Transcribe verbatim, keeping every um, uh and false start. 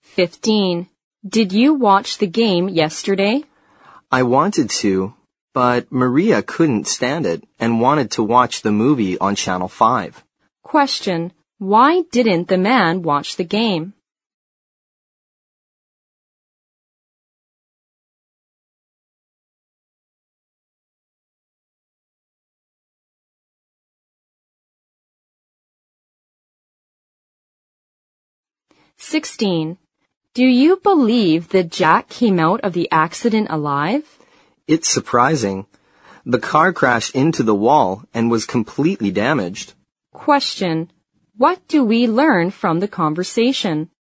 fifteen. Did you watch the game yesterday? I wanted to, but Maria couldn't stand it and wanted to watch the movie on Channel five. Question. Why didn't the man watch the game? sixteen. Do you believe that Jack came out of the accident alive? It's surprising. The car crashed into the wall and was completely damaged. Question. What do we learn from the conversation?